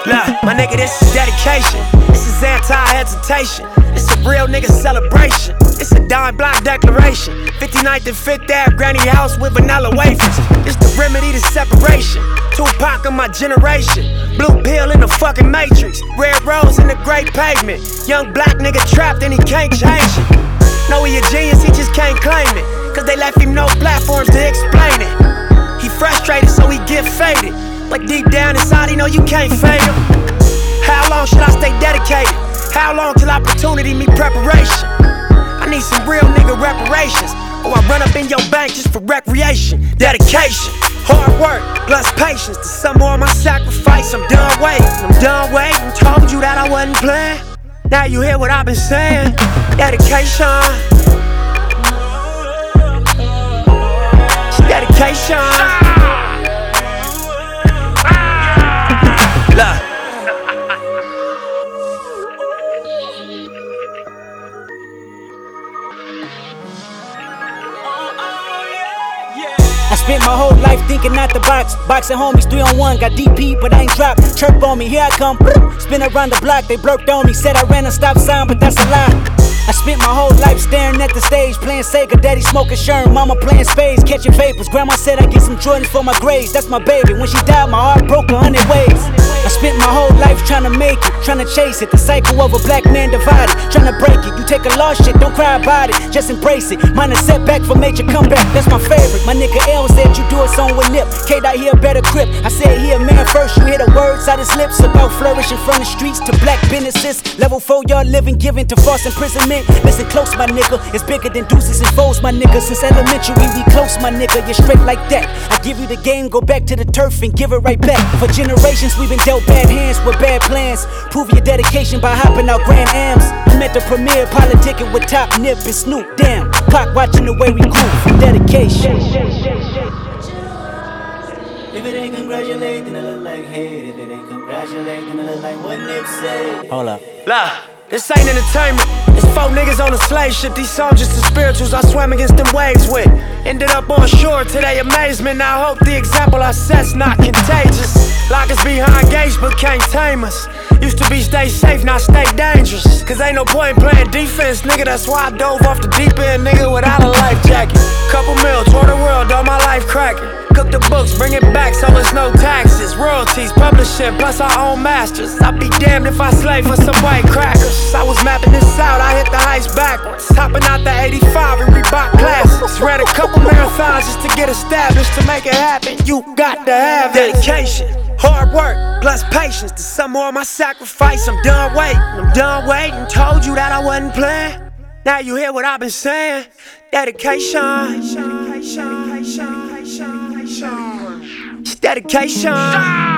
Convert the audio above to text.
Look, my nigga, this is dedication. This is anti-hesitation. It's a real nigga celebration. It's a dime block declaration. 59th and 5th Ave, granny house with vanilla wafers. It's the remedy to separation. Tupac of my generation. Blue pill in the fucking matrix. Red rose in the great pavement. Young black nigga trapped and he can't change it. Know he a genius, he just can't claim it. Cause they left him no platforms to explain it. He frustrated so he get faded. But deep down inside he know you can't fade him. How long should I stay dedicated? How long till opportunity meet preparation? I need some real nigga reparations, or I run up in your bank just for recreation. Dedication, hard work, plus patience. To some more of my sacrifice, I'm done waiting. Told you that I wasn't playing. Now you hear what I've been saying. Dedication. It's dedication. Look. I spent my whole life thinking out the box. Boxing homies 3-on-1, got DP, but I ain't dropped. Chirp on me, here I come. Spin around the block, they blurped on me. Said I ran a stop sign, but that's a lie. I spent my whole life staring at the stage, playing Sega, daddy smoking Sherm, mama playing spades, catching vapors. Grandma said I get some Jordans for my grades, that's my baby. When she died, my heart broke 100 ways. I spent my whole life trying to make it, trying to chase it. The cycle of a black man divided, trying to break it. You take a lost shit, don't cry about it, just embrace it. Mine a setback for major comeback, that's my favorite. My nigga L said you do a song with Nip, K-Dot here better grip. I said he a man first, you hear the words out his lips about flourishing from the streets to black businesses. Level 4 y'all living, giving to false imprisonment. Listen close, my nigga, it's bigger than deuces and foes, my nigga. Since elementary, we close, my nigga, you're straight like that. I give you the game, go back to the turf and give it right back. For generations, we've been dealt bad hands with bad plans. Prove your dedication by hopping out Grand Ams. I'm at the premiere, politicking with Top Nip and Snoop. Damn, Pac watching the way we grew from dedication. If it ain't congratulate, then it look like hate. If it ain't congratulate, then it look like what Nip say. Hold up. Blah. This ain't entertainment, it's 4 niggas on a slave ship. These songs just the spirituals I swam against them waves with. Ended up on shore to their amazement. I hope the example I set's not contagious. Lock us behind gates but can't tame us. Used to be stay safe, now stay dangerous. Cause ain't no point in playing defense, nigga. That's why I dove off the deep end, nigga, without a life jacket. Couple mil, tour the world, all my life cracking. Cook the books, bring it back so it's no taxes. Royalties, publishing, plus our own masters. I'd be damned if I slave for some white crackers. I was mapping this out, I hit the heights backwards. Hopping out the 85 and Reebok classics. Ran a couple marathons just to get established. To make it happen, you got to have dedication, hard work, plus patience. To some more of my sacrifice, I'm done waiting. Told you that I wasn't playing. Now you hear what I've been saying. Dedication. It's dedication.